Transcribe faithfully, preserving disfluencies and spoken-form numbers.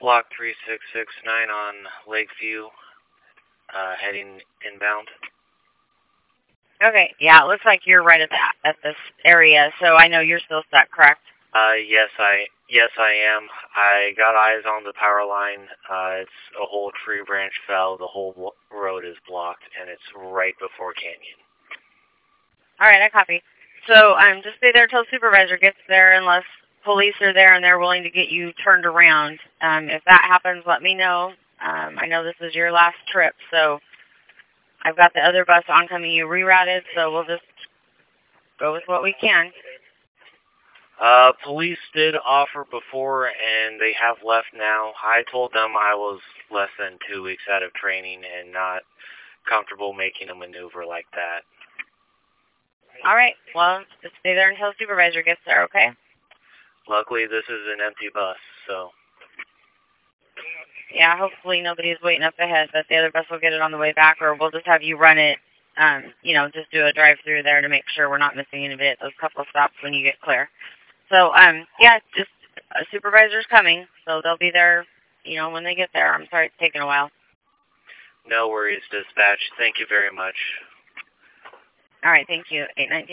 Block three six six nine on Lakeview, uh, heading inbound. Okay, yeah, it looks like you're right at that at this area, so I know you're still stuck, correct? Uh, yes, I yes I am. I got eyes on the power line. Uh, it's a whole tree branch fell. The whole road is blocked, and it's right before Canyon. All right, I copy. So um, just stay there till supervisor gets there, unless police are there and they're willing to get you turned around. Um, if that happens, let me know. Um, I know this is your last trip, so I've got the other bus oncoming you rerouted, so we'll just go with what we can. Uh, police did offer before, and they have left now. I told them I was less than two weeks out of training and not comfortable making a maneuver like that. All right, well, just stay there until the supervisor gets there, okay? Luckily, this is an empty bus, so... Yeah, hopefully nobody's waiting up ahead, but the other bus will get it on the way back, or we'll just have you run it, um, you know, just do a drive-through there to make sure we're not missing any of it, those couple of stops when you get clear. So, um, yeah, just a supervisor's coming, so they'll be there, you know, when they get there. I'm sorry it's taking a while. No worries, dispatch. Thank you very much. All right, thank you. eight nineteen.